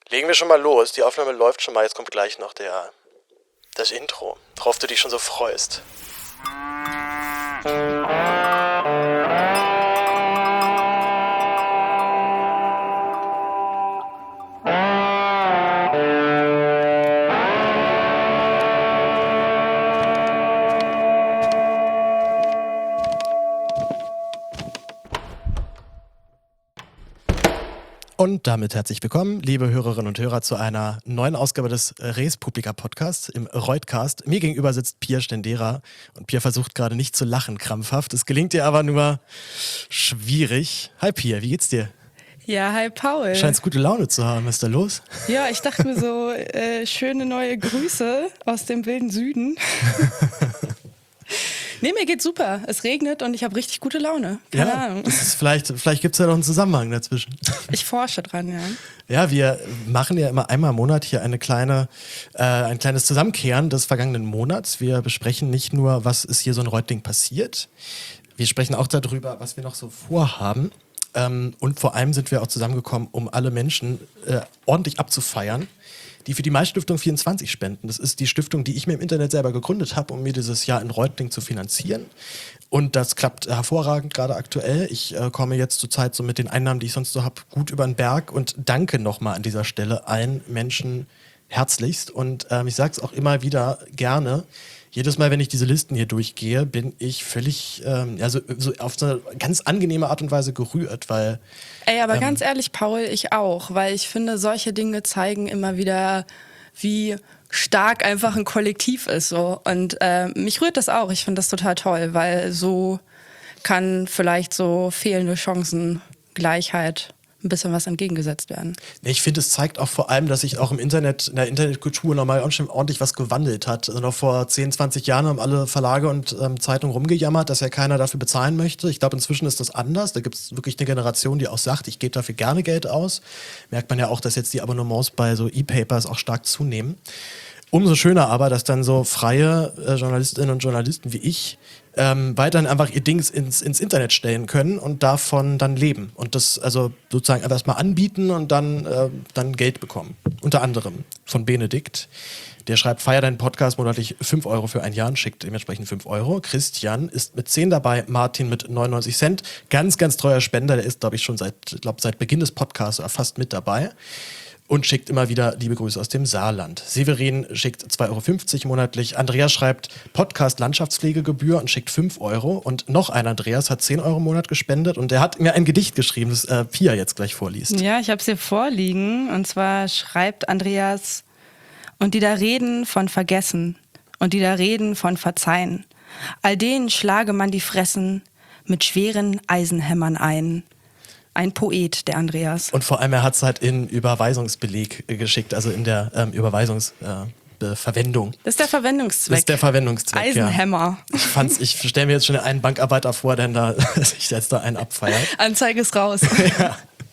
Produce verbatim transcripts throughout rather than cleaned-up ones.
Legen wir schon mal los. Die Aufnahme läuft schon mal. Jetzt kommt gleich noch der, das Intro, worauf du dich schon so freust. Und damit herzlich willkommen, liebe Hörerinnen und Hörer, zu einer neuen Ausgabe des Res Publica Podcasts im Reutcast. Mir gegenüber sitzt Pia Stendera und Pia versucht gerade nicht zu lachen, krampfhaft. Es gelingt ihr aber nur schwierig. Hi Pia, wie geht's dir? Ja, hi Paul. Scheinst gute Laune zu haben, was ist da los? Ja, ich dachte mir so, äh, schöne neue Grüße aus dem wilden Süden. Nee, mir geht's super. Es regnet und ich habe richtig gute Laune. Keine ja, Ahnung. Das ist vielleicht vielleicht gibt es ja noch einen Zusammenhang dazwischen. Ich forsche dran, ja. Ja, wir machen ja immer einmal im Monat hier eine kleine, äh, ein kleines Zusammenkehren des vergangenen Monats. Wir besprechen nicht nur, was ist hier so in Reutling passiert. Wir sprechen auch darüber, was wir noch so vorhaben. Ähm, und vor allem sind wir auch zusammengekommen, um alle Menschen äh, ordentlich abzufeiern, die für die Mai-Stiftung vierundzwanzig spenden. Das ist die Stiftung, die ich mir im Internet selber gegründet habe, um mir dieses Jahr in Reutling zu finanzieren. Und das klappt hervorragend gerade aktuell. Ich äh, komme jetzt zurzeit so mit den Einnahmen, die ich sonst so habe, gut über den Berg und danke nochmal an dieser Stelle allen Menschen herzlichst. Und ähm, ich sage es auch immer wieder gerne, jedes Mal, wenn ich diese Listen hier durchgehe, bin ich völlig, ähm, ja, so, so auf so eine ganz angenehme Art und Weise gerührt, weil... Ey, aber ähm, ganz ehrlich, Paul, ich auch, weil ich finde, solche Dinge zeigen immer wieder, wie stark einfach ein Kollektiv ist. So. Und äh, mich rührt das auch. Ich finde das total toll, weil so kann vielleicht so fehlende Chancengleichheit ein bisschen was entgegengesetzt werden. Ich finde, es zeigt auch vor allem, dass sich auch im Internet, in der Internetkultur nochmal ordentlich was gewandelt hat. Also noch vor zehn, zwanzig Jahren haben alle Verlage und ähm, Zeitungen rumgejammert, dass ja keiner dafür bezahlen möchte. Ich glaube, inzwischen ist das anders. Da gibt es wirklich eine Generation, die auch sagt, ich gebe dafür gerne Geld aus. Merkt man ja auch, dass jetzt die Abonnements bei so E-Papers auch stark zunehmen. Umso schöner aber, dass dann so freie äh, Journalistinnen und Journalisten wie ich ähm, weiterhin einfach ihr Dings ins, ins Internet stellen können und davon dann leben. Und das also sozusagen einfach erstmal anbieten und dann, äh, dann Geld bekommen. Unter anderem von Benedikt. Der schreibt, feier deinen Podcast monatlich fünf Euro für ein Jahr und schickt dementsprechend fünf Euro. Christian ist mit zehn dabei, Martin mit neunundneunzig Cent. Ganz, ganz treuer Spender. Der ist, glaube ich, schon seit, glaub, seit Beginn des Podcasts oder fast mit dabei. Und schickt immer wieder liebe Grüße aus dem Saarland. Severin schickt zwei Euro fünfzig monatlich. Andreas schreibt Podcast Landschaftspflegegebühr und schickt fünf Euro. Und noch ein Andreas hat zehn Euro im Monat gespendet. Und der hat mir ein Gedicht geschrieben, das äh, Pia jetzt gleich vorliest. Ja, ich habe es hier vorliegen. Und zwar schreibt Andreas: Und die da reden von Vergessen und die da reden von Verzeihen, all denen schlage man die Fressen mit schweren Eisenhämmern ein. Ein Poet, der Andreas. Und vor allem, er hat es halt in Überweisungsbeleg geschickt, also in der ähm, Überweisungsverwendung. Äh, das ist der Verwendungszweck. Das ist der Verwendungszweck, Eisenhammer. Ja. Ich, fand's, ich stelle mir jetzt schon einen Bankarbeiter vor, der da, sich jetzt da einen abfeiert. Anzeige ist raus. Ja.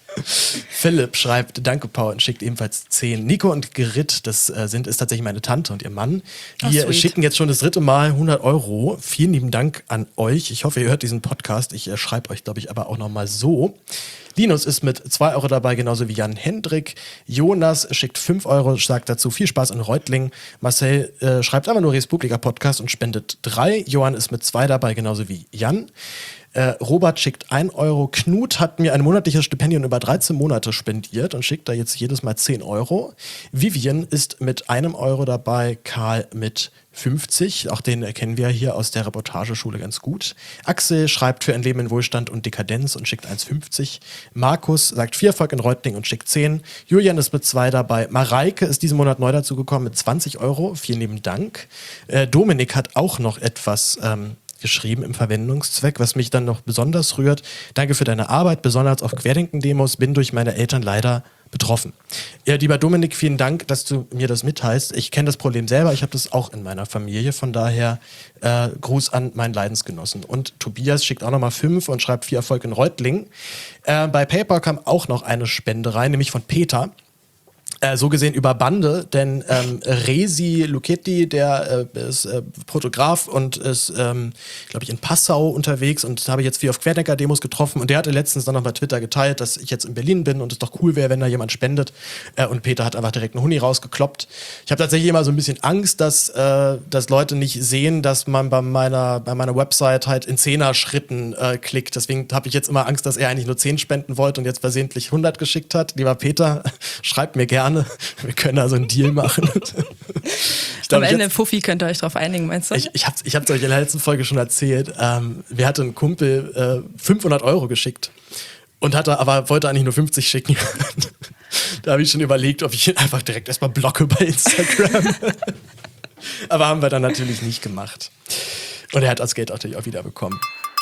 Philipp schreibt, danke Paul, und schickt ebenfalls zehn. Nico und Gerrit, das äh, sind, ist tatsächlich meine Tante und ihr Mann. Wir oh, schicken jetzt schon das dritte Mal hundert Euro. Vielen lieben Dank an euch. Ich hoffe, ihr hört diesen Podcast. Ich äh, schreibe euch, glaube ich, aber auch nochmal so. Linus ist mit zwei Euro dabei, genauso wie Jan Hendrik. Jonas schickt fünf Euro, sagt dazu viel Spaß in Reutling. Marcel äh, schreibt einfach nur Res Publica Podcast und spendet drei. Johann ist mit zwei dabei, genauso wie Jan. Äh, Robert schickt ein Euro. Knut hat mir ein monatliches Stipendium über dreizehn Monate spendiert und schickt da jetzt jedes Mal zehn Euro. Vivian ist mit einem Euro dabei. Karl mit fünfzig. Auch den erkennen wir hier aus der Reportageschule ganz gut. Axel schreibt für ein Leben in Wohlstand und Dekadenz und schickt eins fünfzig. Markus sagt viel Erfolg in Reutling und schickt zehn. Julian ist mit zwei dabei. Mareike ist diesen Monat neu dazugekommen mit zwanzig Euro. Vielen lieben Dank. Äh, Dominik hat auch noch etwas ähm, geschrieben im Verwendungszweck, was mich dann noch besonders rührt. Danke für deine Arbeit, besonders auf Querdenken-Demos, bin durch meine Eltern leider betroffen. Ja, lieber Dominik, vielen Dank, dass du mir das mitteilst. Ich kenne das Problem selber, ich habe das auch in meiner Familie, von daher äh, Gruß an meinen Leidensgenossen. Und Tobias schickt auch nochmal fünf und schreibt viel Erfolg in Reutling. Äh, bei PayPal kam auch noch eine Spende rein, nämlich von Peter. Äh, so gesehen über Bande, denn ähm, Resi Lucchetti, der äh, ist äh, Fotograf und ist, ähm, glaube ich, in Passau unterwegs und habe ich jetzt viel auf Querdenker-Demos getroffen und der hatte letztens dann noch bei Twitter geteilt, dass ich jetzt in Berlin bin und es doch cool wäre, wenn da jemand spendet äh, und Peter hat einfach direkt einen Huni rausgekloppt. Ich habe tatsächlich immer so ein bisschen Angst, dass, äh, dass Leute nicht sehen, dass man bei meiner, bei meiner Website halt in Zehner-Schritten äh, klickt. Deswegen habe ich jetzt immer Angst, dass er eigentlich nur zehn spenden wollte und jetzt versehentlich hundert geschickt hat. Lieber Peter, schreibt mir gerne. Wir können da so einen Deal machen. Ich glaub, Am Ende, jetzt, Fuffi, könnt ihr euch drauf einigen, meinst du? Ich, ich habe ich hab's euch in der letzten Folge schon erzählt. Ähm, mir hatte ein Kumpel äh, fünfhundert Euro geschickt und hatte, aber wollte eigentlich nur fünfzig schicken. Da habe ich schon überlegt, ob ich ihn einfach direkt erstmal blocke bei Instagram. Aber haben wir dann natürlich nicht gemacht. Und er hat das Geld natürlich auch wieder bekommen.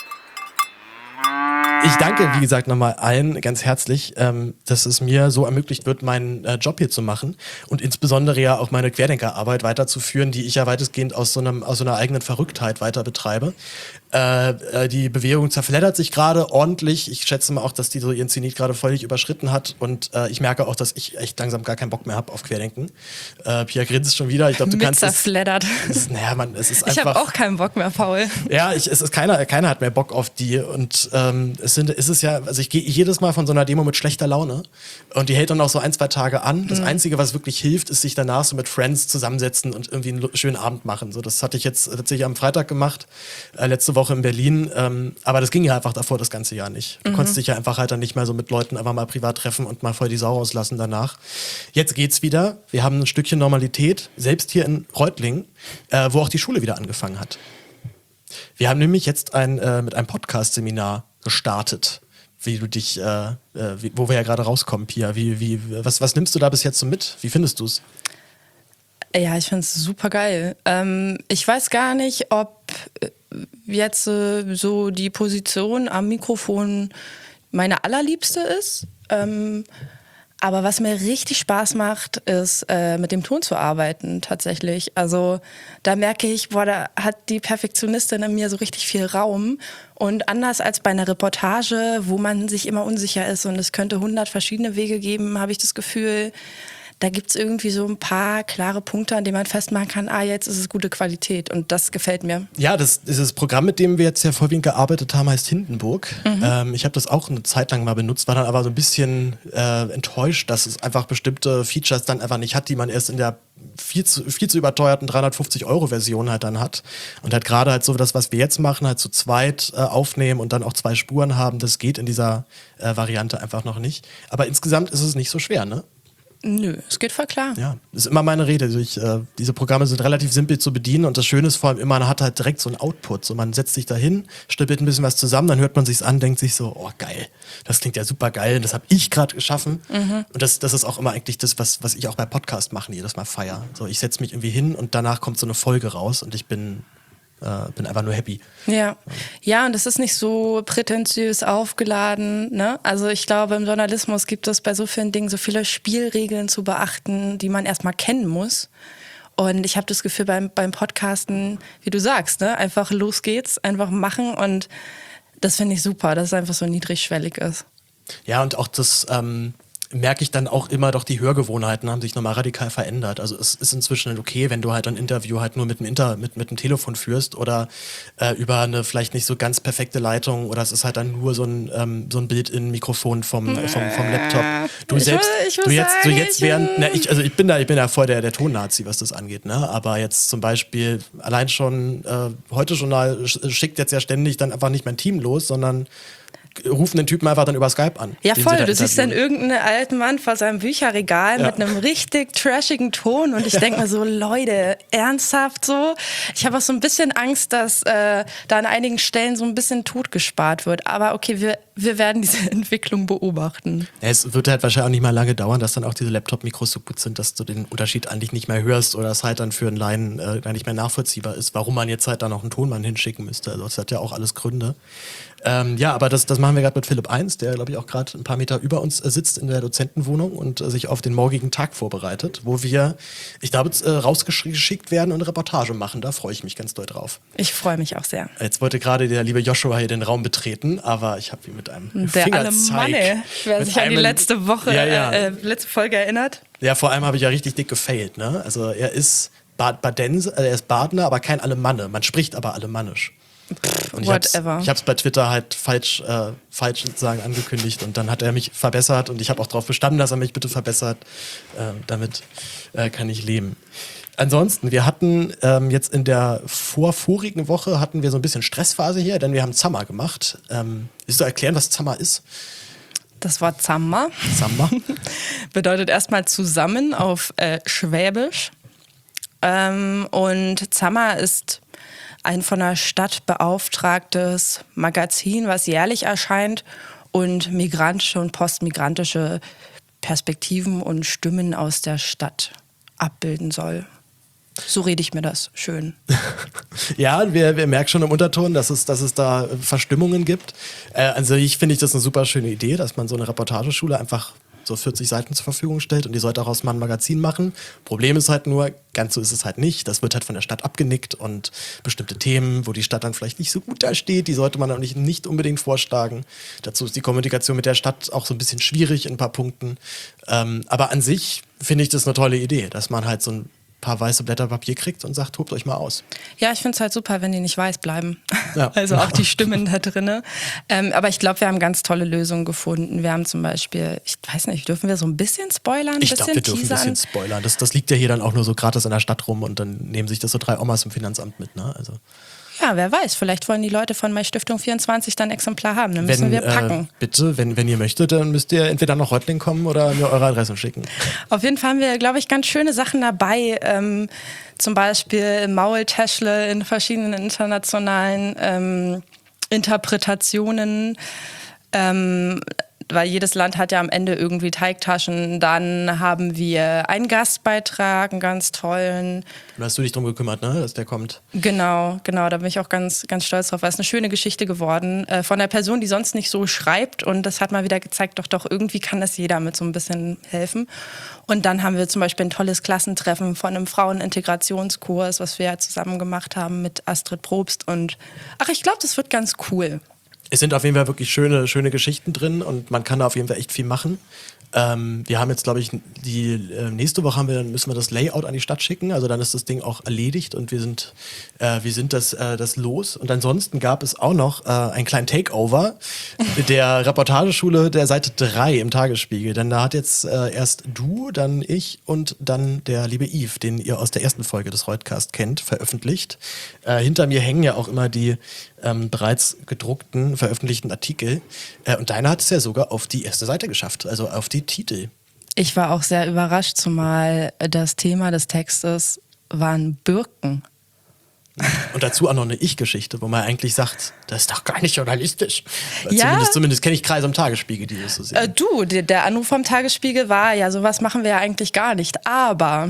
Ich danke, wie gesagt, nochmal allen ganz herzlich, ähm, dass es mir so ermöglicht wird, meinen äh, Job hier zu machen und insbesondere ja auch meine Querdenkerarbeit weiterzuführen, die ich ja weitestgehend aus so, einem, aus so einer eigenen Verrücktheit weiter betreibe. Äh, äh, die Bewegung zerfleddert sich gerade ordentlich. Ich schätze mal auch, dass die so ihren Zenit gerade völlig überschritten hat und äh, ich merke auch, dass ich echt langsam gar keinen Bock mehr habe auf Querdenken. Äh, Pia grinst schon wieder. Ich glaube, du Mit kannst zerfleddert. Es, es, naja, man, es ist ich einfach. Ich habe auch keinen Bock mehr, Paul. Ja, ich, es ist keiner, keiner hat mehr Bock auf die und ähm, es sind, ist es ja, also ich gehe jedes Mal von so einer Demo mit schlechter Laune und die hält dann auch so ein, zwei Tage an. Das mhm. Einzige, was wirklich hilft, ist sich danach so mit Friends zusammensetzen und irgendwie einen schönen Abend machen. So, das hatte ich jetzt tatsächlich am Freitag gemacht, äh, letzte Woche in Berlin. Ähm, aber das ging ja einfach davor das ganze Jahr nicht. Du mhm. konntest dich ja einfach halt dann nicht mehr so mit Leuten einfach mal privat treffen und mal voll die Sau rauslassen danach. Jetzt geht's wieder. Wir haben ein Stückchen Normalität, selbst hier in Reutlingen, äh, wo auch die Schule wieder angefangen hat. Wir haben nämlich jetzt ein, äh, mit einem Podcast-Seminar gestartet, wie du dich, äh, äh, wie, wo wir ja gerade rauskommen, Pia. Wie, wie, was, was nimmst du da bis jetzt so mit? Wie findest du es? Ja, ich finde es super geil. Ähm, ich weiß gar nicht, ob jetzt äh, so die Position am Mikrofon meine allerliebste ist. Ähm, aber was mir richtig Spaß macht, ist äh, mit dem Ton zu arbeiten tatsächlich. Also da merke ich, boah, da hat die Perfektionistin in mir so richtig viel Raum. Und anders als bei einer Reportage, wo man sich immer unsicher ist und es könnte hundert verschiedene Wege geben, habe ich das Gefühl, da gibt es irgendwie so ein paar klare Punkte, an denen man festmachen kann, ah, jetzt ist es gute Qualität und das gefällt mir. Ja, das, dieses Programm, mit dem wir jetzt ja vorwiegend gearbeitet haben, heißt Hindenburg. Mhm. Ähm, ich habe das auch eine Zeit lang mal benutzt, war dann aber so ein bisschen äh, enttäuscht, dass es einfach bestimmte Features dann einfach nicht hat, die man erst in der viel zu, viel zu überteuerten dreihundertfünfzig Euro Version halt dann hat. Und halt gerade halt so das, was wir jetzt machen, halt zu zweit äh, aufnehmen und dann auch zwei Spuren haben, das geht in dieser äh, Variante einfach noch nicht. Aber insgesamt ist es nicht so schwer, ne? Nö, es geht voll klar. Ja, das ist immer meine Rede. Also ich, äh, diese Programme sind relativ simpel zu bedienen und das Schöne ist vor allem immer, man hat halt direkt so einen Output. So, man setzt sich da hin, stippelt ein bisschen was zusammen, dann hört man sich's an, denkt sich so, oh geil, das klingt ja super geil, das habe ich gerade geschaffen. Mhm. Und das, das ist auch immer eigentlich das, was, was ich auch bei Podcast machen jedes Mal feier. So, ich setze mich irgendwie hin und danach kommt so eine Folge raus und ich bin äh, bin einfach nur happy. Ja, ja, und es ist nicht so prätentiös aufgeladen, ne? Also ich glaube, im Journalismus gibt es bei so vielen Dingen so viele Spielregeln zu beachten, die man erstmal kennen muss. Und ich habe das Gefühl beim, beim Podcasten, wie du sagst, ne? Einfach los geht's, einfach machen und das finde ich super, dass es einfach so niedrigschwellig ist. Ja, und auch das ähm, merke ich dann auch immer, doch die Hörgewohnheiten haben sich nochmal radikal verändert. Also es ist inzwischen okay, wenn du halt ein Interview halt nur mit dem, Inter, mit, mit dem Telefon führst oder äh, über eine vielleicht nicht so ganz perfekte Leitung oder es ist halt dann nur so ein, ähm, so ein Bild in Mikrofon vom, vom, vom Laptop. Du ich selbst, will, ich du jetzt, du jetzt während, na, ich, also ich bin da, ich bin da voll der, der Ton-Nazi, was das angeht, ne? Aber jetzt zum Beispiel allein schon äh, Heute-Journal schickt jetzt ja ständig dann einfach nicht mein Team los, sondern rufen den Typen einfach dann über Skype an. Ja voll, du siehst dann irgendeinen alten Mann vor seinem Bücherregal ja. mit einem richtig trashigen Ton und ich denke mir so, Leute, ernsthaft so? Ich habe auch so ein bisschen Angst, dass äh, da an einigen Stellen so ein bisschen tot gespart wird, aber okay, wir, wir werden diese Entwicklung beobachten. Ja, es wird halt wahrscheinlich auch nicht mal lange dauern, dass dann auch diese Laptop-Mikros so gut sind, dass du den Unterschied eigentlich nicht mehr hörst oder es halt dann für einen Laien äh, nicht mehr nachvollziehbar ist, warum man jetzt halt da noch einen Tonmann hinschicken müsste. Also das hat ja auch alles Gründe. Ähm, ja, aber das, das machen wir gerade mit Philipp eins, der, glaube ich, auch gerade ein paar Meter über uns äh, sitzt in der Dozentenwohnung und äh, sich auf den morgigen Tag vorbereitet, wo wir, ich glaube, äh, rausgeschickt werden und eine Reportage machen. Da freue ich mich ganz doll drauf. Ich freue mich auch sehr. Jetzt wollte gerade der liebe Joshua hier den Raum betreten, aber ich habe ihn mit einem der Fingerzeig. Der Alemanne, wer sich an die letzte Woche, ja, ja. Äh, letzte Folge erinnert. Ja, vor allem habe ich ja richtig dick gefailt, ne? Also er ist Bad Badense, äh, er ist Badner, aber kein Alemanne. Man spricht aber alemannisch. Und ich Whatever. habe es bei Twitter halt falsch, äh, falsch sozusagen angekündigt und dann hat er mich verbessert und ich habe auch darauf bestanden, dass er mich bitte verbessert. Äh, damit äh, kann ich leben. Ansonsten, wir hatten ähm, jetzt in der vorvorigen Woche hatten wir so ein bisschen Stressphase hier, denn wir haben Zammer gemacht. Ähm, willst du erklären, was Zammer ist? Das Wort Zammer Zammer bedeutet erstmal zusammen auf äh, Schwäbisch. Ähm, und Zammer ist ein von der Stadt beauftragtes Magazin, was jährlich erscheint und migrantische und postmigrantische Perspektiven und Stimmen aus der Stadt abbilden soll. So rede ich mir das schön. Ja, wir, wir merken schon im Unterton, dass es, dass es da Verstimmungen gibt. Äh, also ich finde ich das eine super schöne Idee, dass man so eine Reportageschule einfach so vierzig Seiten zur Verfügung stellt und die sollte daraus mal ein Magazin machen. Problem ist halt nur, ganz so ist es halt nicht. Das wird halt von der Stadt abgenickt und bestimmte Themen, wo die Stadt dann vielleicht nicht so gut dasteht, die sollte man auch nicht, nicht unbedingt vorschlagen. Dazu ist die Kommunikation mit der Stadt auch so ein bisschen schwierig in ein paar Punkten. Ähm, aber an sich finde ich das eine tolle Idee, dass man halt so ein paar weiße Blätter Papier kriegt und sagt, tobt euch mal aus. Ja, ich finde es halt super, wenn die nicht weiß bleiben. Ja. Also auch die Stimmen da drin. Ähm, aber ich glaube, wir haben ganz tolle Lösungen gefunden. Wir haben zum Beispiel, ich weiß nicht, dürfen wir so ein bisschen spoilern? Ein Ich bisschen glaube, wir dürfen teasern? ein bisschen spoilern. Das, das liegt ja hier dann auch nur so gratis in der Stadt rum und dann nehmen sich das so drei Omas im Finanzamt mit. Ne? Also. Ja, wer weiß, vielleicht wollen die Leute von My Stiftung vierundzwanzig dann ein Exemplar haben. Dann müssen wenn, wir packen. Äh, bitte, wenn, wenn ihr möchtet, dann müsst ihr entweder nach Reutlingen kommen oder mir eure Adressen schicken. Auf jeden Fall haben wir, glaube ich, ganz schöne Sachen dabei. Ähm, zum Beispiel Maultäschle in verschiedenen internationalen ähm, Interpretationen. Ähm, weil jedes Land hat ja am Ende irgendwie Teigtaschen. Dann haben wir einen Gastbeitrag, einen ganz tollen. Da hast du dich drum gekümmert, ne, dass der kommt. Genau, genau, da bin ich auch ganz, ganz stolz drauf, weil es eine schöne Geschichte geworden äh, von der Person, die sonst nicht so schreibt und das hat mal wieder gezeigt, doch, doch, irgendwie kann das jeder mit so ein bisschen helfen. Und dann haben wir zum Beispiel ein tolles Klassentreffen von einem Frauenintegrationskurs, was wir ja zusammen gemacht haben mit Astrid Probst und ach, ich glaube, das wird ganz cool. Es sind auf jeden Fall wirklich schöne, schöne Geschichten drin und man kann da auf jeden Fall echt viel machen. Ähm, wir haben jetzt, glaube ich, die äh, nächste Woche haben wir, müssen wir das Layout an die Stadt schicken. Also dann ist das Ding auch erledigt und wir sind, äh, wir sind das, äh, das los. Und ansonsten gab es auch noch äh, einen kleinen Takeover der Reportageschule der Seite drei im Tagesspiegel. Denn da hat jetzt äh, erst du, dann ich und dann der liebe Yves, den ihr aus der ersten Folge des Reutcast kennt, veröffentlicht. Äh, hinter mir hängen ja auch immer die ähm, bereits gedruckten, veröffentlichten Artikel. Äh, und deiner hat es ja sogar auf die erste Seite geschafft, also auf die Titel. Ich war auch sehr überrascht, zumal das Thema des Textes waren Birken. Und dazu auch noch eine Ich-Geschichte, wo man eigentlich sagt, das ist doch gar nicht journalistisch. Ja. Zumindest, zumindest kenne ich Kreise am Tagesspiegel, die das so sehen. Äh, du, der, der Anruf vom Tagesspiegel war, ja, sowas machen wir ja eigentlich gar nicht, aber...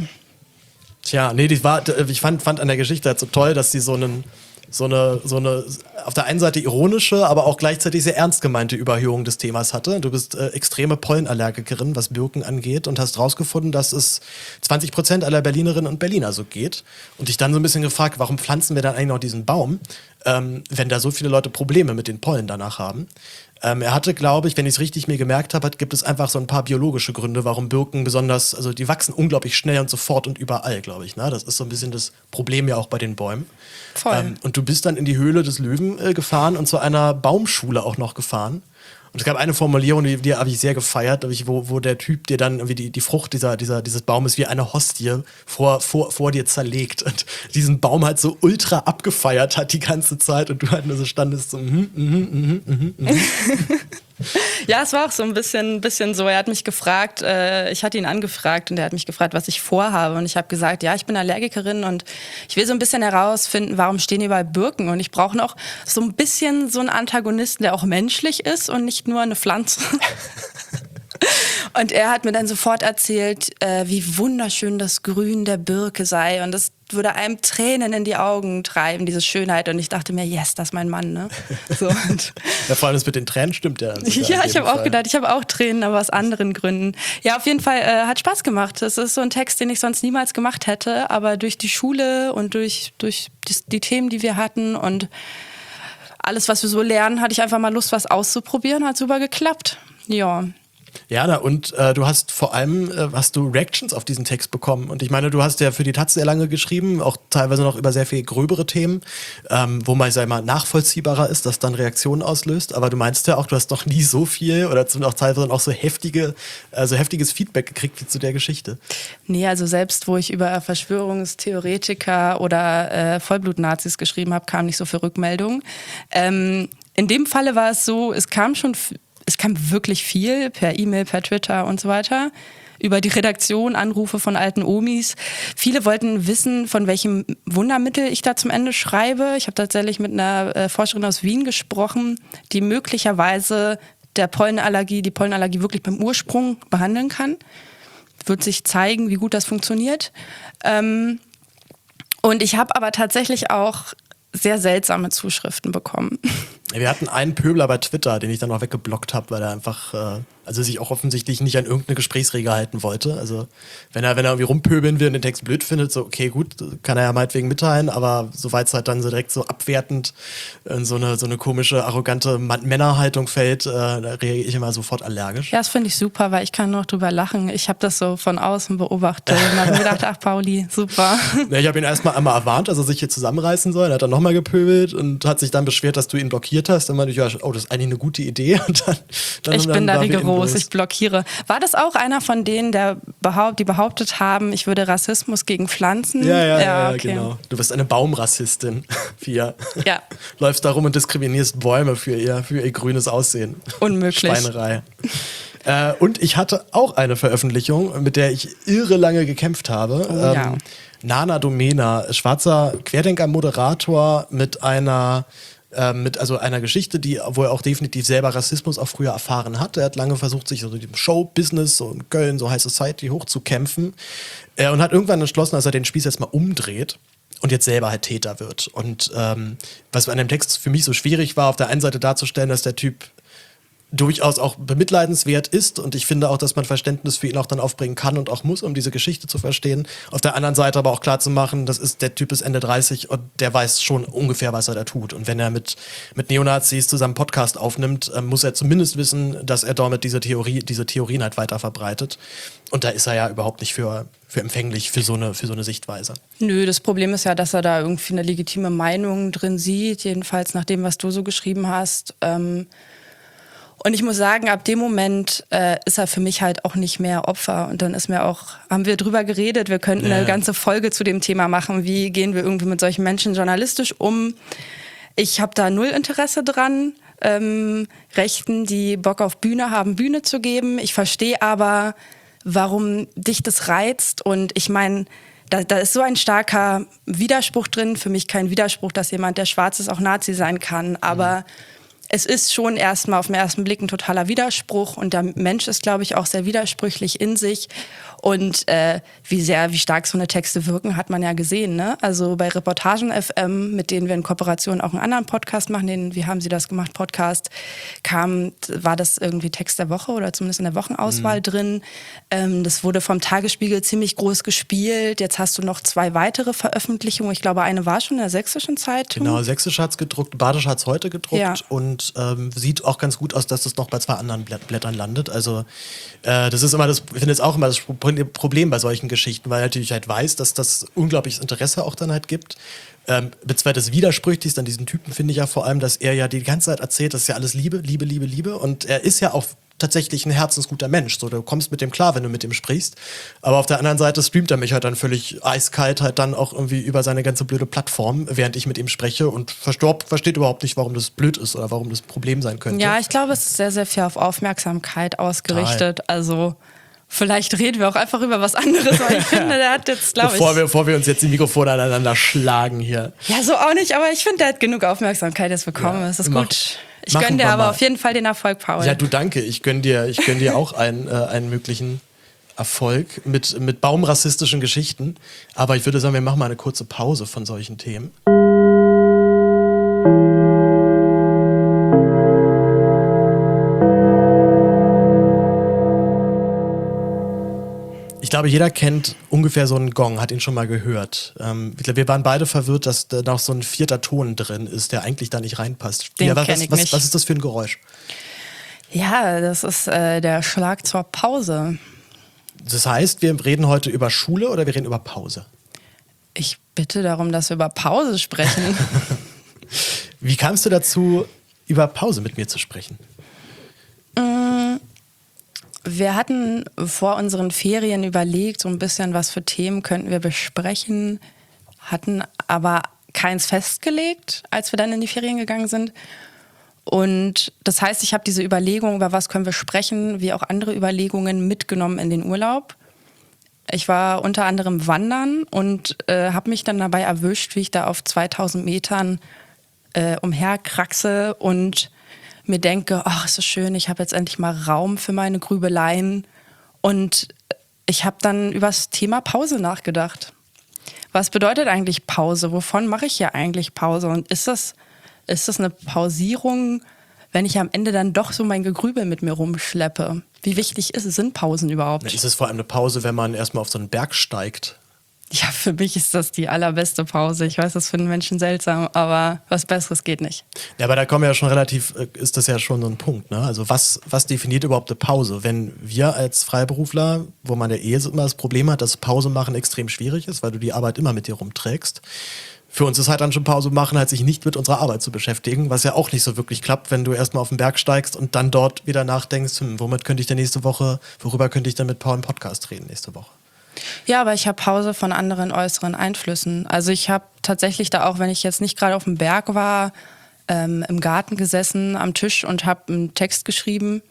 Tja, nee, die war, ich fand, fand an der Geschichte halt so toll, dass sie so einen so eine, so eine auf der einen Seite ironische, aber auch gleichzeitig sehr ernst gemeinte Überhöhung des Themas hatte. Du bist äh, extreme Pollenallergikerin, was Birken angeht und hast rausgefunden, dass es zwanzig Prozent aller Berlinerinnen und Berliner so geht. Und dich dann so ein bisschen gefragt, warum pflanzen wir dann eigentlich noch diesen Baum, ähm, wenn da so viele Leute Probleme mit den Pollen danach haben. Ähm, er hatte, glaube ich, wenn ich es richtig mir gemerkt habe, gibt es einfach so ein paar biologische Gründe, warum Birken besonders, also die wachsen unglaublich schnell und sofort und überall, glaube ich. Ne? Das ist so ein bisschen das Problem ja auch bei den Bäumen. Voll. Ähm, und du bist dann in die Höhle des Löwen äh, gefahren und zu einer Baumschule auch noch gefahren. Und es gab eine Formulierung, die, die habe ich sehr gefeiert, wo, wo der Typ dir dann irgendwie die, die Frucht dieser, dieser, dieses Baumes wie eine Hostie vor, vor, vor dir zerlegt und diesen Baum halt so ultra abgefeiert hat die ganze Zeit und du halt nur so standest so mhm, mhm, mhm, mhm, mhm. Ja, es war auch so ein bisschen, bisschen so. Er hat mich gefragt, äh, ich hatte ihn angefragt und er hat mich gefragt, was ich vorhabe. Und ich habe gesagt, ja, ich bin Allergikerin und ich will so ein bisschen herausfinden, warum stehen überall Birken. Und ich brauche noch so ein bisschen so einen Antagonisten, der auch menschlich ist und nicht nur eine Pflanze. Und er hat mir dann sofort erzählt, äh, wie wunderschön das Grün der Birke sei. Und das würde einem Tränen in die Augen treiben, diese Schönheit. Und ich dachte mir, yes, das ist mein Mann, ne? So, und ja, vor allem das mit den Tränen stimmt ja. Ja, ich habe auch gedacht, ich habe auch Tränen, aber aus anderen Gründen. Ja, auf jeden Fall äh, hat Spaß gemacht. Das ist so ein Text, den ich sonst niemals gemacht hätte. Aber durch die Schule und durch, durch die, die Themen, die wir hatten und alles, was wir so lernen, hatte ich einfach mal Lust, was auszuprobieren. Hat super geklappt. Ja. Ja, na, und äh, du hast vor allem äh, hast du Reactions auf diesen Text bekommen. Und ich meine, du hast ja für die Taz sehr lange geschrieben, auch teilweise noch über sehr viel gröbere Themen, ähm, wo man, sag ich mal, nachvollziehbarer ist, dass dann Reaktionen auslöst. Aber du meinst ja auch, du hast noch nie so viel oder auch teilweise auch so heftige, also heftiges Feedback gekriegt wie zu der Geschichte. Nee, also selbst wo ich über Verschwörungstheoretiker oder äh, Vollblut-Nazis geschrieben habe, kam nicht so viel Rückmeldung. Ähm, in dem Falle war es so, es kam schon f- Es kam wirklich viel per E-Mail, per Twitter und so weiter. Über die Redaktion, Anrufe von alten Omis. Viele wollten wissen, von welchem Wundermittel ich da zum Ende schreibe. Ich habe tatsächlich mit einer äh, Forscherin aus Wien gesprochen, die möglicherweise der Pollenallergie, die Pollenallergie wirklich beim Ursprung behandeln kann. Wird sich zeigen, wie gut das funktioniert. Ähm, und ich habe aber tatsächlich auch sehr seltsame Zuschriften bekommen. Wir hatten einen Pöbler bei Twitter, den ich dann auch weggeblockt habe, weil er einfach, äh, also sich auch offensichtlich nicht an irgendeine Gesprächsregel halten wollte. Also wenn er, wenn er irgendwie rumpöbeln will und den Text blöd findet, so okay, gut, kann er ja meinetwegen mitteilen, aber soweit es halt dann so direkt so abwertend in so eine, so eine komische, arrogante Männerhaltung fällt, äh, da reagiere ich immer sofort allergisch. Ja, das finde ich super, weil ich kann noch drüber lachen. Ich habe das so von außen beobachtet und habe mir gedacht, ach Pauli, super. Ja, ich habe ihn erstmal einmal erwarnt, dass er sich hier zusammenreißen soll. Er hat dann nochmal gepöbelt und hat sich dann beschwert, dass du ihn blockiert hast. Dann meinte ich, ja, oh, das ist eigentlich eine gute Idee. Und dann, dann, ich dann bin da waren wir rigoros, ich blockiere. War das auch einer von denen, der behaupt, die behauptet haben, ich würde Rassismus gegen Pflanzen? Ja, ja, ja, ja ja okay. genau. Du bist eine Baumrassistin, Pia. Ja. Läufst da rum und diskriminierst Bäume für ihr, für ihr grünes Aussehen. Unmöglich. Schweinerei. äh, und ich hatte auch eine Veröffentlichung, mit der ich irre lange gekämpft habe. Oh, ähm, ja. Nana Domena, schwarzer Querdenker-Moderator mit einer mit also einer Geschichte, die, wo er auch definitiv selber Rassismus auch früher erfahren hat. Er hat lange versucht, sich so im Show-Business, so in Köln, so High Society hochzukämpfen äh, und hat irgendwann entschlossen, dass er den Spieß jetzt mal umdreht und jetzt selber halt Täter wird. Und ähm, was an dem Text für mich so schwierig war, auf der einen Seite darzustellen, dass der Typ durchaus auch bemitleidenswert ist und ich finde auch, dass man Verständnis für ihn auch dann aufbringen kann und auch muss, um diese Geschichte zu verstehen. Auf der anderen Seite aber auch klar zu machen, das ist, der Typ ist Ende dreißig und der weiß schon ungefähr, was er da tut. Und wenn er mit, mit Neonazis zusammen Podcast aufnimmt, äh, muss er zumindest wissen, dass er damit diese Theorie, diese Theorien halt weiter verbreitet. Und da ist er ja überhaupt nicht für, für empfänglich für so eine, für so eine Sichtweise. Nö, das Problem ist ja, dass er da irgendwie eine legitime Meinung drin sieht, jedenfalls nach dem, was du so geschrieben hast. Ähm Und ich muss sagen, ab dem Moment äh, ist er für mich halt auch nicht mehr Opfer. Und dann ist mir auch, haben wir drüber geredet, wir könnten ja. eine ganze Folge zu dem Thema machen, wie gehen wir irgendwie mit solchen Menschen journalistisch um. Ich habe da null Interesse dran, ähm, Rechten, die Bock auf Bühne haben, Bühne zu geben. Ich verstehe aber, warum dich das reizt. Und ich meine, da, da ist so ein starker Widerspruch drin. Für mich kein Widerspruch, dass jemand, der schwarz ist, auch Nazi sein kann. Aber mhm. es ist schon erstmal auf den ersten Blick ein totaler Widerspruch und der Mensch ist, glaube ich, auch sehr widersprüchlich in sich und äh, wie sehr, wie stark so eine Texte wirken, hat man ja gesehen, ne? Also bei Reportagen F M, mit denen wir in Kooperation auch einen anderen Podcast machen, den Wie haben Sie das gemacht Podcast, kam, war das irgendwie Text der Woche oder zumindest in der Wochenauswahl mhm. drin. Ähm, das wurde vom Tagesspiegel ziemlich groß gespielt. Jetzt hast du noch zwei weitere Veröffentlichungen. Ich glaube, eine war schon in der Sächsischen Zeitung. Genau, Sächsisch hat es gedruckt, Badisch hat es heute gedruckt ja. und ähm, sieht auch ganz gut aus, dass das noch bei zwei anderen Blättern landet. Also äh, das ist immer das, ich finde jetzt auch immer das Problem bei solchen Geschichten, weil natürlich halt weiß, dass das unglaubliches Interesse auch dann halt gibt. Ähm, das Widersprüchlichste an diesen Typen finde ich ja vor allem, dass er ja die ganze Zeit erzählt, das ist ja alles Liebe, Liebe, Liebe, Liebe und er ist ja auch tatsächlich ein herzensguter Mensch. So, du kommst mit dem klar, wenn du mit ihm sprichst. Aber auf der anderen Seite streamt er mich halt dann völlig eiskalt halt dann auch irgendwie über seine ganze blöde Plattform, während ich mit ihm spreche und verstorb, versteht überhaupt nicht, warum das blöd ist oder warum das ein Problem sein könnte. Ja, ich glaube, es ist sehr, sehr viel auf Aufmerksamkeit ausgerichtet. Total. Also vielleicht reden wir auch einfach über was anderes, weil ich finde, der hat jetzt, glaube ich... Bevor wir, bevor wir uns jetzt die Mikrofone aneinander schlagen hier. Ja, so auch nicht, aber ich finde, der hat genug Aufmerksamkeit jetzt bekommen. Ja, das ist mach, gut. Ich gönne dir aber mal. Auf jeden Fall den Erfolg, Paul. Ja, du, danke. Ich gönne dir, ich gönn dir auch einen, äh, einen möglichen Erfolg mit, mit baumrassistischen Geschichten. Aber ich würde sagen, wir machen mal eine kurze Pause von solchen Themen. Ich glaube, jeder kennt ungefähr so einen Gong, hat ihn schon mal gehört. Ähm, ich glaube, wir waren beide verwirrt, dass da noch so ein vierter Ton drin ist, der eigentlich da nicht reinpasst. Den ja, was, kenn ich was, nicht. Was ist das für ein Geräusch? Ja, das ist äh, der Schlag zur Pause. Das heißt, wir reden heute über Schule oder wir reden über Pause? Ich bitte darum, dass wir über Pause sprechen. Wie kamst du dazu, über Pause mit mir zu sprechen? Wir hatten vor unseren Ferien überlegt, so ein bisschen, was für Themen könnten wir besprechen, hatten aber keins festgelegt, als wir dann in die Ferien gegangen sind. Und das heißt, ich habe diese Überlegung, über was können wir sprechen, wie auch andere Überlegungen mitgenommen in den Urlaub. Ich war unter anderem wandern und äh, habe mich dann dabei erwischt, wie ich da auf zweitausend Metern äh, umherkraxe und mir denke, ach, ist so schön, ich habe jetzt endlich mal Raum für meine Grübeleien. Und ich habe dann über das Thema Pause nachgedacht. Was bedeutet eigentlich Pause? Wovon mache ich hier eigentlich Pause? Und ist das, ist das eine Pausierung, wenn ich am Ende dann doch so mein Gegrübel mit mir rumschleppe? Wie wichtig ist es, sind Pausen überhaupt? Ist es vor allem eine Pause, wenn man erstmal auf so einen Berg steigt? Ja, für mich ist das die allerbeste Pause. Ich weiß, das finden Menschen seltsam, aber was Besseres geht nicht. Ja, aber da kommen wir ja schon relativ, ist das ja schon so ein Punkt, ne? Also was, was definiert überhaupt eine Pause? Wenn wir als Freiberufler, wo man ja eh immer das Problem hat, dass Pause machen extrem schwierig ist, weil du die Arbeit immer mit dir rumträgst. Für uns ist halt dann schon Pause machen, halt sich nicht mit unserer Arbeit zu beschäftigen, was ja auch nicht so wirklich klappt, wenn du erstmal auf den Berg steigst und dann dort wieder nachdenkst, hm, womit könnte ich denn nächste Woche, worüber könnte ich denn mit Paul im Podcast reden nächste Woche? Ja, aber ich habe Pause von anderen äußeren Einflüssen. Also ich habe tatsächlich da auch, wenn ich jetzt nicht gerade auf dem Berg war, ähm, im Garten gesessen am Tisch und habe einen Text geschrieben.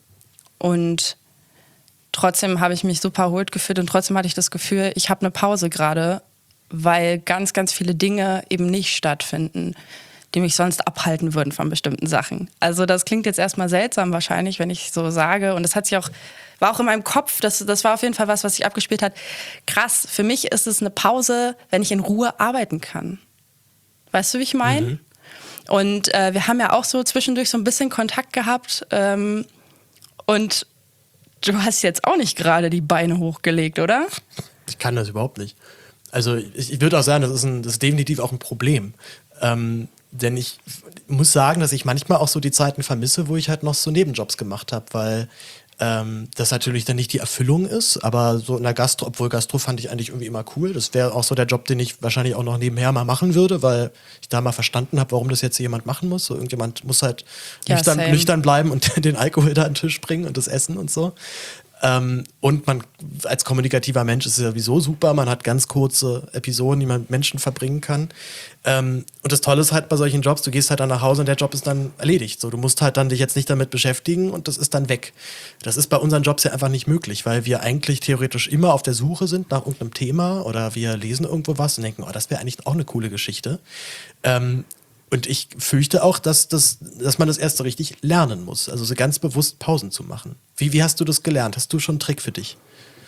Und trotzdem habe ich mich super erholt gefühlt und trotzdem hatte ich das Gefühl, ich habe eine Pause gerade, weil ganz, ganz viele Dinge eben nicht stattfinden, die mich sonst abhalten würden von bestimmten Sachen. Also das klingt jetzt erstmal seltsam wahrscheinlich, wenn ich so sage. Und das hat sich auch, war auch in meinem Kopf, das, das war auf jeden Fall was, was sich abgespielt hat. Krass, für mich ist es eine Pause, wenn ich in Ruhe arbeiten kann. Weißt du, wie ich meine? Mhm. Und äh, wir haben ja auch so zwischendurch so ein bisschen Kontakt gehabt. Ähm, und du hast jetzt auch nicht gerade die Beine hochgelegt, oder? Ich kann das überhaupt nicht. Also ich, ich würde auch sagen, das ist, ein, das ist definitiv auch ein Problem. Ähm, denn ich muss sagen, dass ich manchmal auch so die Zeiten vermisse, wo ich halt noch so Nebenjobs gemacht habe, weil ähm, das natürlich dann nicht die Erfüllung ist, aber so in der Gastro, obwohl Gastro fand ich eigentlich irgendwie immer cool. Das wäre auch so der Job, den ich wahrscheinlich auch noch nebenher mal machen würde, weil ich da mal verstanden habe, warum das jetzt jemand machen muss. So irgendjemand muss halt ja, nüchtern, nüchtern bleiben und den Alkohol da an den Tisch bringen und das Essen und so. Ähm, und man als kommunikativer Mensch ist es sowieso super, man hat ganz kurze Episoden, die man mit Menschen verbringen kann. Ähm, und das Tolle ist halt bei solchen Jobs, du gehst halt dann nach Hause und der Job ist dann erledigt. So, du musst halt dann dich jetzt nicht damit beschäftigen und das ist dann weg. Das ist bei unseren Jobs ja einfach nicht möglich, weil wir eigentlich theoretisch immer auf der Suche sind nach irgendeinem Thema oder wir lesen irgendwo was und denken, oh, das wäre eigentlich auch eine coole Geschichte. Ähm, Und ich fürchte auch, dass, das, dass man das erst so richtig lernen muss. Also so ganz bewusst Pausen zu machen. Wie, wie hast du das gelernt? Hast du schon einen Trick für dich?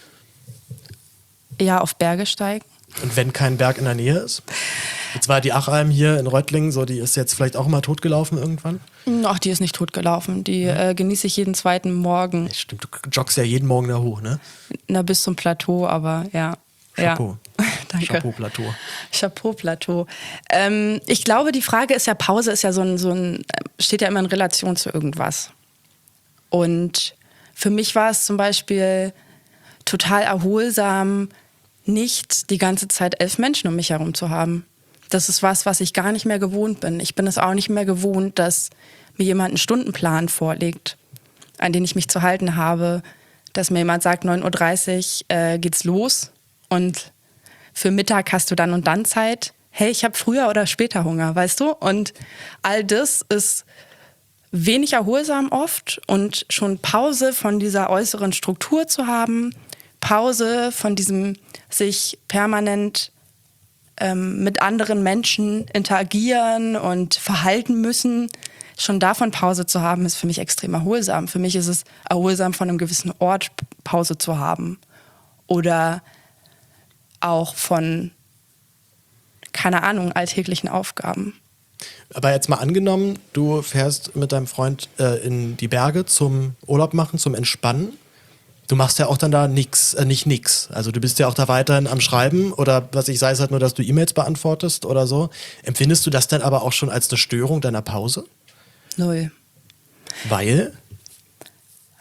Ja, auf Berge steigen. Und wenn kein Berg in der Nähe ist? Jetzt war die Achalm hier in Reutlingen, so, die ist jetzt vielleicht auch mal totgelaufen irgendwann? Ach, die ist nicht totgelaufen. Die ja. äh, genieße ich jeden zweiten Morgen. Ja, stimmt, du joggst ja jeden Morgen da hoch, ne? Na, bis zum Plateau, aber ja. Chapeau. Ja. Danke. Chapeau-Plateau. Chapeau-Plateau. Ähm, ich glaube, die Frage ist ja, Pause ist ja so ein, so ein, steht ja immer in Relation zu irgendwas. Und für mich war es zum Beispiel total erholsam, nicht die ganze Zeit elf Menschen um mich herum zu haben. Das ist was, was ich gar nicht mehr gewohnt bin. Ich bin es auch nicht mehr gewohnt, dass mir jemand einen Stundenplan vorlegt, an den ich mich zu halten habe, dass mir jemand sagt, neun Uhr dreißig äh, geht's los und für Mittag hast du dann und dann Zeit. Hey, ich habe früher oder später Hunger, weißt du? Und all das ist wenig erholsam oft und schon Pause von dieser äußeren Struktur zu haben, Pause von diesem sich permanent ähm, mit anderen Menschen interagieren und verhalten müssen, schon davon Pause zu haben, ist für mich extrem erholsam. Für mich ist es erholsam, von einem gewissen Ort Pause zu haben. Oder auch von, keine Ahnung, alltäglichen Aufgaben. Aber jetzt mal angenommen, du fährst mit deinem Freund äh, in die Berge zum Urlaub machen, zum Entspannen. Du machst ja auch dann da nix, äh, nicht nix. Also du bist ja auch da weiterhin am Schreiben oder was ich sei es halt nur, dass du E-Mails beantwortest oder so. Empfindest du das dann aber auch schon als eine Störung deiner Pause? Null. Weil?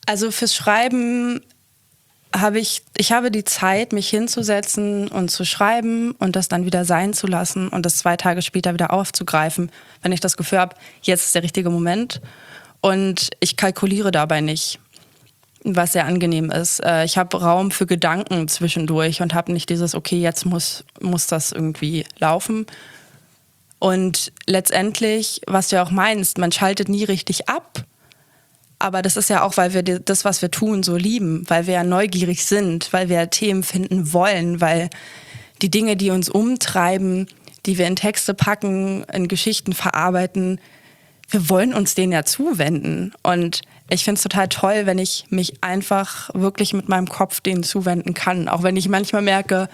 Also fürs Schreiben habe ich, ich habe die Zeit, mich hinzusetzen und zu schreiben und das dann wieder sein zu lassen und das zwei Tage später wieder aufzugreifen, wenn ich das Gefühl habe, jetzt ist der richtige Moment. Und ich kalkuliere dabei nicht, was sehr angenehm ist. Ich habe Raum für Gedanken zwischendurch und habe nicht dieses, okay, jetzt muss, muss das irgendwie laufen. Und letztendlich, was du ja auch meinst, man schaltet nie richtig ab. Aber das ist ja auch, weil wir das, was wir tun, so lieben, weil wir ja neugierig sind, weil wir Themen finden wollen, weil die Dinge, die uns umtreiben, die wir in Texte packen, in Geschichten verarbeiten, wir wollen uns denen ja zuwenden. Und ich finde es total toll, wenn ich mich einfach wirklich mit meinem Kopf denen zuwenden kann. Auch wenn ich manchmal merke,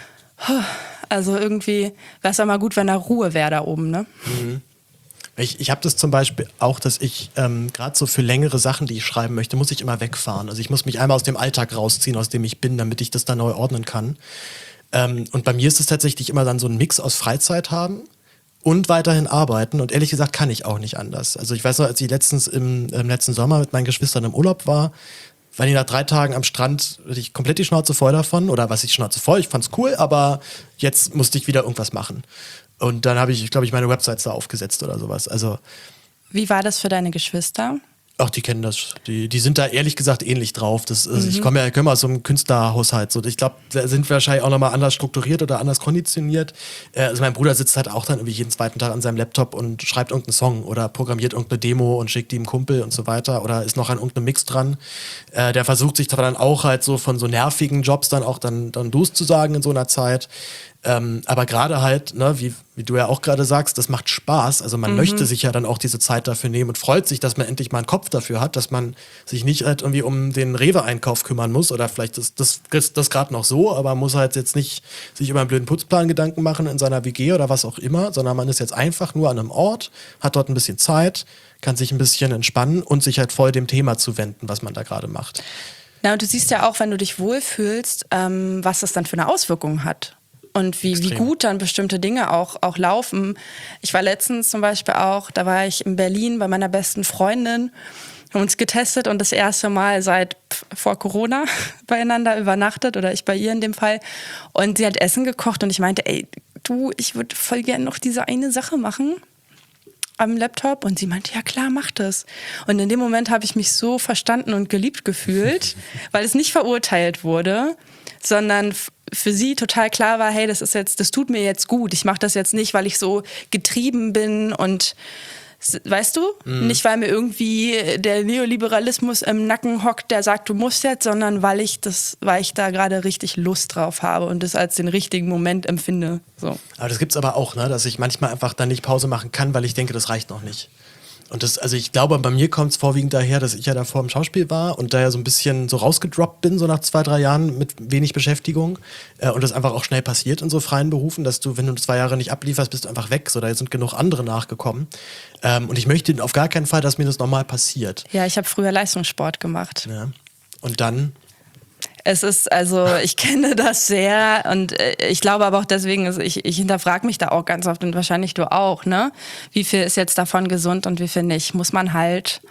also irgendwie wäre es ja mal gut, wenn da Ruhe wäre da oben, ne? Mhm. Ich, ich habe das zum Beispiel auch, dass ich ähm, gerade so für längere Sachen, die ich schreiben möchte, muss ich immer wegfahren. Also ich muss mich einmal aus dem Alltag rausziehen, aus dem ich bin, damit ich das dann neu ordnen kann. Ähm, und bei mir ist es tatsächlich immer dann so ein Mix aus Freizeit haben und weiterhin arbeiten. Und ehrlich gesagt kann ich auch nicht anders. Also ich weiß noch, als ich letztens im, im letzten Sommer mit meinen Geschwistern im Urlaub war, war ich nach drei Tagen am Strand, hatte ich komplett die Schnauze voll davon. Oder was ich Schnauze voll, ich fand's cool, aber jetzt musste ich wieder irgendwas machen. Und dann habe ich, glaube ich, meine Websites da aufgesetzt oder sowas. Also, wie war das für deine Geschwister? Ach, die kennen das. Die, die sind da ehrlich gesagt ähnlich drauf. Das, also mhm. Ich komme ja, ich komm aus so einem Künstlerhaushalt. So. Ich glaube, da sind wir wahrscheinlich auch nochmal anders strukturiert oder anders konditioniert. Also mein Bruder sitzt halt auch dann irgendwie jeden zweiten Tag an seinem Laptop und schreibt irgendeinen Song oder programmiert irgendeine Demo und schickt die einem Kumpel und so weiter oder ist noch an irgendeinem Mix dran. Äh, der versucht sich dann auch halt so von so nervigen Jobs dann auch dann, dann Dus zu sagen in so einer Zeit. Ähm, aber gerade halt, ne, wie, wie du ja auch gerade sagst, das macht Spaß. Also man mhm. möchte sich ja dann auch diese Zeit dafür nehmen und freut sich, dass man endlich mal einen Kopf dafür hat, dass man sich nicht halt irgendwie um den Rewe-Einkauf kümmern muss oder vielleicht das, das, das, das gerade noch so, aber muss halt jetzt nicht sich über einen blöden Putzplan Gedanken machen in seiner W G oder was auch immer, sondern man ist jetzt einfach nur an einem Ort, hat dort ein bisschen Zeit, kann sich ein bisschen entspannen und sich halt voll dem Thema zuwenden, was man da gerade macht. Na, und du siehst ja auch, wenn du dich wohlfühlst, ähm, was das dann für eine Auswirkung hat. Und wie, wie gut dann bestimmte Dinge auch, auch laufen. Ich war letztens zum Beispiel auch, da war ich in Berlin bei meiner besten Freundin, haben uns getestet und das erste Mal seit pf, vor Corona beieinander übernachtet oder ich bei ihr in dem Fall. Und sie hat Essen gekocht und ich meinte, ey, du, ich würde voll gerne noch diese eine Sache machen am Laptop. Und sie meinte, ja klar, mach das. Und in dem Moment habe ich mich so verstanden und geliebt gefühlt, weil es nicht verurteilt wurde, sondern für sie total klar war, hey, das ist jetzt, das tut mir jetzt gut. Ich mache das jetzt nicht, weil ich so getrieben bin und weißt du, mhm. nicht weil mir irgendwie der Neoliberalismus im Nacken hockt, der sagt, du musst jetzt, sondern weil ich das, weil ich da gerade richtig Lust drauf habe und das als den richtigen Moment empfinde. So. Aber das gibt's aber auch, ne, dass ich manchmal einfach dann nicht Pause machen kann, weil ich denke, das reicht noch nicht. Und das, also ich glaube, bei mir kommt es vorwiegend daher, dass ich ja davor im Schauspiel war und da ja so ein bisschen so rausgedroppt bin, so nach zwei, drei Jahren mit wenig Beschäftigung. Äh, und das einfach auch schnell passiert in so freien Berufen, dass du, wenn du zwei Jahre nicht ablieferst, bist du einfach weg. So, da sind genug andere nachgekommen. Ähm, und ich möchte auf gar keinen Fall, dass mir das nochmal passiert. Ja, ich habe früher Leistungssport gemacht. Ja. Und dann? Es ist, also ich kenne das sehr und ich glaube aber auch deswegen, also ich, ich hinterfrage mich da auch ganz oft und wahrscheinlich du auch, ne? Wie viel ist jetzt davon gesund und wie viel nicht? Muss man halt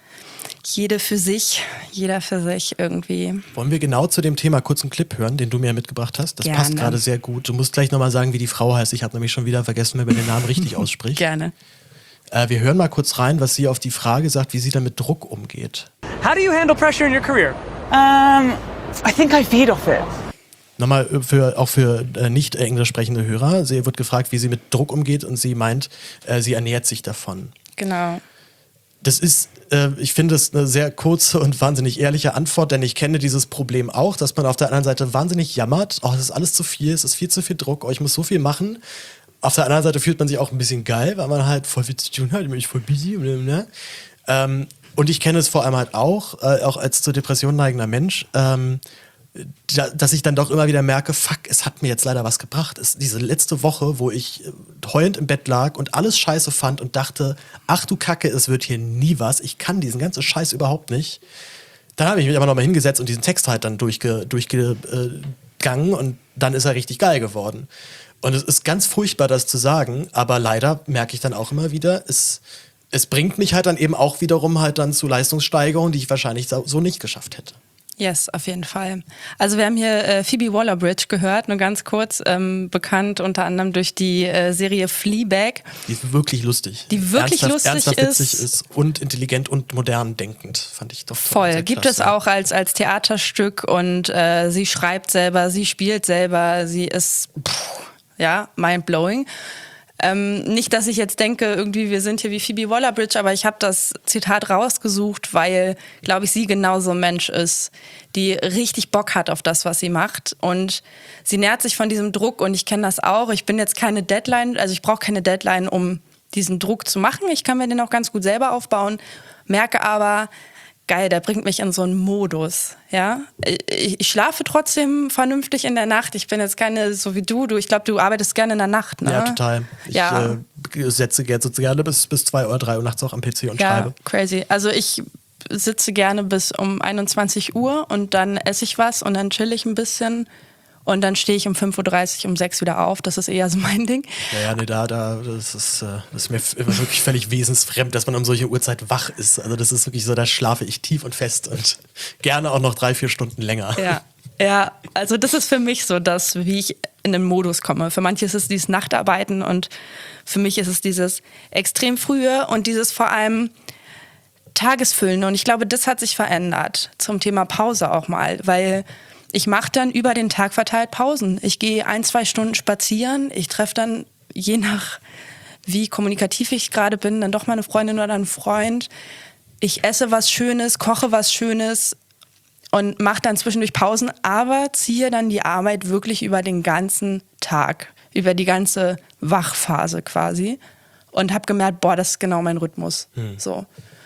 jede für sich, jeder für sich irgendwie. Wollen wir genau zu dem Thema kurz einen Clip hören, den du mir mitgebracht hast? Das Gerne. Passt gerade sehr gut. Du musst gleich nochmal sagen, wie die Frau heißt. Ich habe nämlich schon wieder vergessen, wie man den Namen richtig ausspricht. Gerne. Äh, wir hören mal kurz rein, was sie auf die Frage sagt, wie sie dann mit Druck umgeht. How do you handle pressure in your career? Um, I think I feed off it. Nochmal für, auch für äh, nicht englisch sprechende Hörer. Sie wird gefragt, wie sie mit Druck umgeht und sie meint, äh, sie ernährt sich davon. Genau. Das ist, äh, ich finde es eine sehr kurze und wahnsinnig ehrliche Antwort, denn ich kenne dieses Problem auch, dass man auf der anderen Seite wahnsinnig jammert. Oh, es ist alles zu viel, es ist viel zu viel Druck, oh, ich muss so viel machen. Auf der anderen Seite fühlt man sich auch ein bisschen geil, weil man halt voll viel zu tun hat, ich voll busy. Ne? Ähm, und ich kenne es vor allem halt auch, äh, auch als zur Depression neigender Mensch, ähm, da, dass ich dann doch immer wieder merke, fuck, es hat mir jetzt leider was gebracht. Es, diese letzte Woche, wo ich heulend im Bett lag und alles scheiße fand und dachte, ach du Kacke, es wird hier nie was, ich kann diesen ganzen Scheiß überhaupt nicht. Dann habe ich mich aber nochmal hingesetzt und diesen Text halt dann durchge, durchgegangen und dann ist er richtig geil geworden. Und es ist ganz furchtbar, das zu sagen, aber leider merke ich dann auch immer wieder, es es bringt mich halt dann eben auch wiederum halt dann zu Leistungssteigerungen, die ich wahrscheinlich so, so nicht geschafft hätte. Yes, auf jeden Fall. Also wir haben hier äh, Phoebe Waller-Bridge gehört, nur ganz kurz, ähm, bekannt unter anderem durch die äh, Serie Fleabag. Die ist wirklich lustig. Die wirklich ernsthaft, lustig ernsthaft ist. witzig ist und intelligent und modern denkend, fand ich doch. Voll, sehr gibt klasse. es auch als, als Theaterstück und äh, sie schreibt selber, sie spielt selber, sie ist, pff, ja, mind-blowing. Ähm, nicht, dass ich jetzt denke, irgendwie wir sind hier wie Phoebe Waller-Bridge, aber ich habe das Zitat rausgesucht, weil, glaube ich, sie genauso ein Mensch ist, die richtig Bock hat auf das, was sie macht. Und sie nährt sich von diesem Druck und ich kenne das auch. Ich bin jetzt keine Deadline, also ich brauche keine Deadline, um diesen Druck zu machen. Ich kann mir den auch ganz gut selber aufbauen, merke aber, geil, der bringt mich in so einen Modus, ja. Ich, ich schlafe trotzdem vernünftig in der Nacht. Ich bin jetzt keine, so wie du, du, ich glaube, du arbeitest gerne in der Nacht, ne? Ja, total. Ich ja. äh, setze jetzt gerne bis, bis zwei oder drei Uhr nachts auch am P C und ja, schreibe. Crazy. Also ich sitze gerne bis um einundzwanzig Uhr und dann esse ich was und dann chill ich ein bisschen. Und dann stehe ich um fünf Uhr dreißig, um sechs wieder auf. Das ist eher so mein Ding. Ja, ja, nee, da, da, das ist, äh, das ist mir f- wirklich völlig wesensfremd, dass man um solche Uhrzeit wach ist. Also das ist wirklich so, da schlafe ich tief und fest und gerne auch noch drei, vier Stunden länger. Ja, ja, also das ist für mich so das, wie ich in den Modus komme. Für manche ist es dieses Nachtarbeiten und für mich ist es dieses extrem frühe und dieses vor allem Tagesfüllende. Und ich glaube, das hat sich verändert zum Thema Pause auch mal, weil ich mache dann über den Tag verteilt Pausen. Ich gehe ein, zwei Stunden spazieren. Ich treffe dann, je nach wie kommunikativ ich gerade bin, dann doch mal eine Freundin oder einen Freund. Ich esse was Schönes, koche was Schönes und mache dann zwischendurch Pausen, aber ziehe dann die Arbeit wirklich über den ganzen Tag, über die ganze Wachphase quasi und habe gemerkt, boah, das ist genau mein Rhythmus. Hm. So.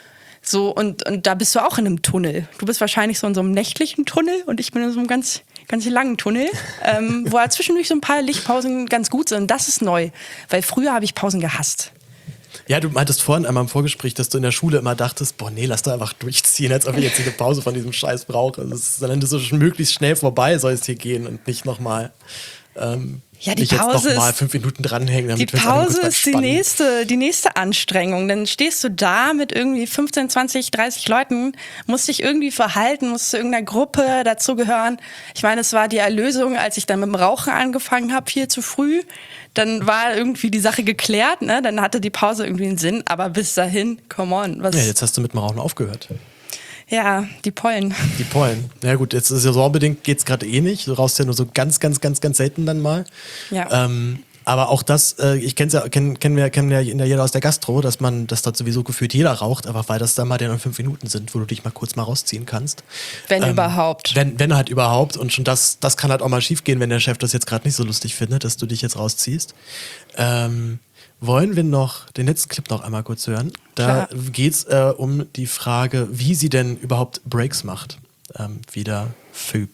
So, und, und da bist du auch in einem Tunnel. Du bist wahrscheinlich so in so einem nächtlichen Tunnel und ich bin in so einem ganz, ganz langen Tunnel, ähm, wo halt zwischendurch so ein paar Lichtpausen ganz gut sind. Und das ist neu, weil früher habe ich Pausen gehasst. Ja, du meintest vorhin einmal im Vorgespräch, dass du in der Schule immer dachtest, boah, nee, lass doch einfach durchziehen, als ob ich jetzt hier eine Pause von diesem Scheiß brauche. Das ist dann so möglichst schnell vorbei soll es hier gehen und nicht nochmal ähm, ja, die nicht Pause jetzt noch mal ist, fünf Minuten dranhängen. Damit die wir es einmal Pause kurz ist die spannen. nächste, die nächste Anstrengung. Dann stehst du da mit irgendwie fünfzehn, zwanzig, dreißig Leuten, musst dich irgendwie verhalten, musst zu irgendeiner Gruppe dazugehören. Ich meine, es war die Erlösung, als ich dann mit dem Rauchen angefangen habe, viel zu früh. Dann war irgendwie die Sache geklärt, ne? Dann hatte die Pause irgendwie einen Sinn. Aber bis dahin, come on. Was Ja, jetzt hast du mit dem Rauchen aufgehört. Ja, die Pollen. Die Pollen. Na ja, gut, jetzt saisonbedingt geht es gerade eh nicht. Du rauchst ja nur so ganz, ganz, ganz, ganz selten dann mal. Ja. Ähm, aber auch das, äh, ich kenne ja, kenn, kennen wir, kennen ja jeder aus der Gastro, dass man, dass dort sowieso gefühlt jeder raucht, aber weil das dann mal dann fünf Minuten sind, wo du dich mal kurz mal rausziehen kannst. Wenn ähm, überhaupt. Wenn, wenn halt überhaupt. Und schon das, das kann halt auch mal schief gehen, wenn der Chef das jetzt gerade nicht so lustig findet, dass du dich jetzt rausziehst. Ähm, wollen wir noch den letzten Clip noch einmal kurz hören? Da geht es äh, um die Frage, wie sie denn überhaupt Breaks macht. Ähm, wieder Phoebe.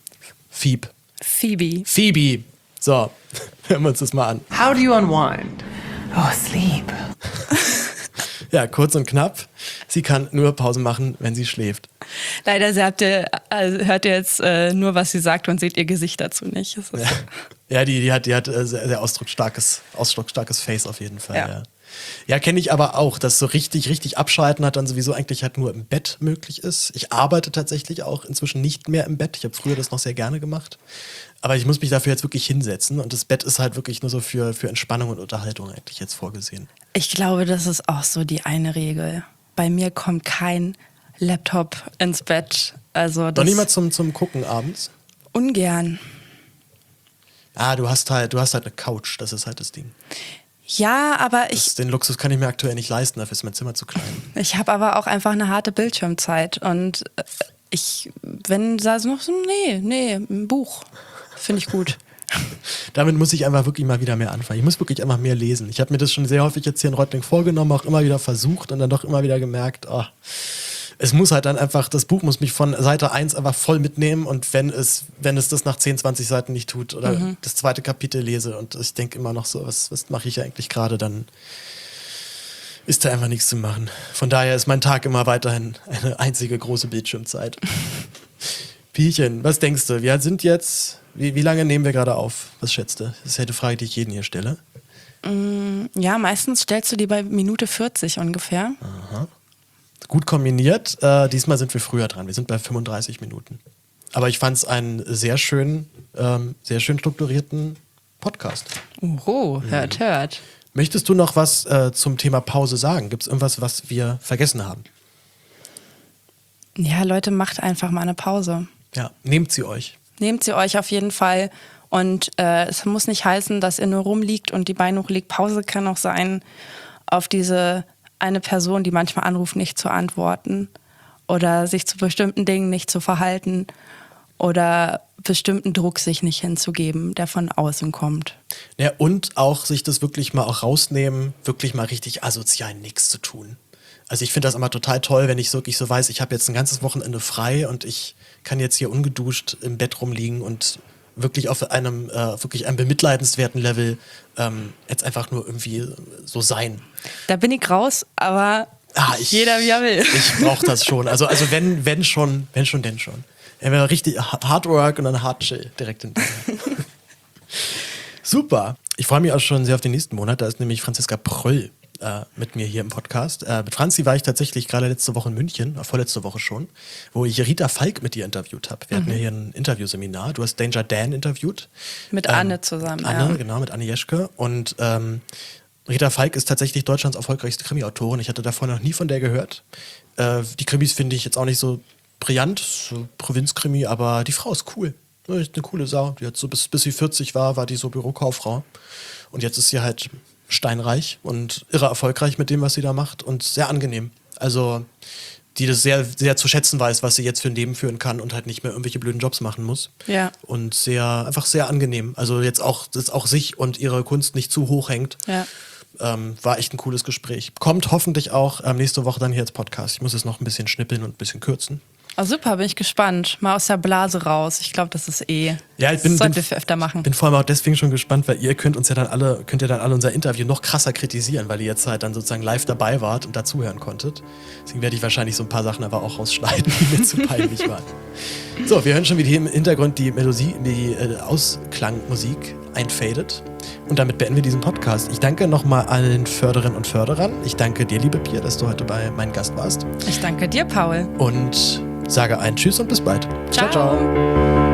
Phoebe. Phoebe. Phoebe. So, hören wir uns das mal an. How do you unwind? Oh, sleep. Ja, kurz und knapp. Sie kann nur Pause machen, wenn sie schläft. Leider habt ihr, also hört ihr jetzt äh, nur, was sie sagt und seht ihr Gesicht dazu nicht. Das ist Ja, ja die, die hat, die hat äh, sehr, sehr ausdrucksstarkes, ausdrucksstarkes Face auf jeden Fall. Ja. Ja, ja kenne ich aber auch, dass so richtig, richtig abschalten hat dann sowieso eigentlich halt nur im Bett möglich ist. Ich arbeite tatsächlich auch inzwischen nicht mehr im Bett. Ich habe früher das noch sehr gerne gemacht. Aber ich muss mich dafür jetzt wirklich hinsetzen und das Bett ist halt wirklich nur so für, für Entspannung und Unterhaltung eigentlich jetzt vorgesehen. Ich glaube, das ist auch so die eine Regel. Bei mir kommt kein Laptop ins Bett. Also Doch das nicht mal zum, zum Gucken abends? ungern. Ah, du hast halt, du hast halt eine Couch, das ist halt das Ding. Ja, aber ich, Das, den Luxus kann ich mir aktuell nicht leisten, dafür ist mein Zimmer zu klein. ich habe aber auch einfach eine harte Bildschirmzeit. Und äh, ich, wenn da noch so, nee, nee, ein Buch. Finde ich gut. Damit muss ich einfach wirklich mal wieder mehr anfangen. Ich muss wirklich einfach mehr lesen. Ich habe mir das schon sehr häufig jetzt hier in Reutling vorgenommen, auch immer wieder versucht und dann doch immer wieder gemerkt, oh, es muss halt dann einfach, das Buch muss mich von Seite eins einfach voll mitnehmen und wenn es, wenn es das nach zehn, zwanzig Seiten nicht tut oder mhm. das zweite Kapitel lese und ich denke immer noch so, was, was mache ich eigentlich gerade, dann ist da einfach nichts zu machen. Von daher ist mein Tag immer weiterhin eine einzige große Bildschirmzeit. Piechen, was denkst du? Wir sind jetzt, wie, wie lange nehmen wir gerade auf? Was schätzt du? Das ist ja die Frage, die ich jeden hier stelle. Ja, meistens stellst du die bei Minute vierzig ungefähr. Aha. Gut kombiniert. Äh, diesmal sind wir früher dran. Wir sind bei fünfunddreißig Minuten. Aber ich fand es einen sehr schön, ähm, sehr schön strukturierten Podcast. Oho, hört, hört. Möchtest du noch was äh, zum Thema Pause sagen? Gibt es irgendwas, was wir vergessen haben? Ja, Leute, macht einfach mal eine Pause. Ja, nehmt sie euch. Nehmt sie euch auf jeden Fall. Und äh, es muss nicht heißen, dass ihr nur rumliegt und die Beine hochlegt. Pause kann auch sein, auf diese eine Person, die manchmal anruft, nicht zu antworten oder sich zu bestimmten Dingen nicht zu verhalten oder bestimmten Druck sich nicht hinzugeben, der von außen kommt. Ja, und auch sich das wirklich mal auch rausnehmen, wirklich mal richtig asozial nichts zu tun. Also ich finde das immer total toll, wenn ich wirklich so weiß, ich habe jetzt ein ganzes Wochenende frei und ich kann jetzt hier ungeduscht im Bett rumliegen und wirklich auf einem äh, wirklich einem bemitleidenswerten Level ähm, jetzt einfach nur irgendwie so sein. Da bin ich raus, aber ah, ich, jeder wie er will. Ich brauche das schon. Also, also wenn, wenn schon, wenn schon, denn schon. Entweder richtig Hard Work und dann Hard Chill direkt hinterher. Super. Ich freue mich auch schon sehr auf den nächsten Monat. Da ist nämlich Franziska Pröll äh, mit mir hier im Podcast. Äh, mit Franzi war ich tatsächlich gerade letzte Woche in München, äh, vorletzte Woche schon, wo ich Rita Falk mit dir interviewt habe. Wir mhm. hatten ja hier ein Interviewseminar. Du hast Danger Dan interviewt. Mit ähm, Anne zusammen, Anne, ja. genau, mit Anne Jeschke. Und ähm, Rita Falk ist tatsächlich Deutschlands erfolgreichste Krimi-Autorin. Ich hatte davor noch nie von der gehört. Äh, die Krimis finde ich jetzt auch nicht so brillant, so Provinzkrimi, aber die Frau ist cool. Eine coole Sau. Die hat so bis, bis sie vierzig war, war die so Bürokauffrau. Und jetzt ist sie halt steinreich und irre erfolgreich mit dem, was sie da macht und sehr angenehm. Also, die das sehr, sehr zu schätzen weiß, was sie jetzt für ein Leben führen kann und halt nicht mehr irgendwelche blöden Jobs machen muss. Ja. Und sehr, einfach sehr angenehm. Also jetzt auch, dass auch sich und ihre Kunst nicht zu hoch hängt. Ja. Ähm, war echt ein cooles Gespräch. Kommt hoffentlich auch ähm, nächste Woche dann hier als Podcast. Ich muss es noch ein bisschen schnippeln und ein bisschen kürzen. Oh, super, bin ich gespannt. Mal aus der Blase raus. Ich glaube, das ist eh. Ja, ich bin, das sollten bin, wir öfter machen. bin vor allem auch deswegen schon gespannt, weil ihr könnt uns ja dann alle, könnt ihr dann alle unser Interview noch krasser kritisieren, weil ihr jetzt halt dann sozusagen live dabei wart und dazuhören konntet. Deswegen werde ich wahrscheinlich so ein paar Sachen aber auch rausschneiden, die mir zu peinlich waren. So, wir hören schon, wie hier im Hintergrund die Melodie, die äh, Ausklangmusik einfadet. Und damit beenden wir diesen Podcast. Ich danke nochmal allen Förderinnen und Förderern. Ich danke dir, liebe Pia, dass du heute bei meinem Gast warst. Ich danke dir, Paul. Und sage ein Tschüss und bis bald. Ciao, ciao. ciao.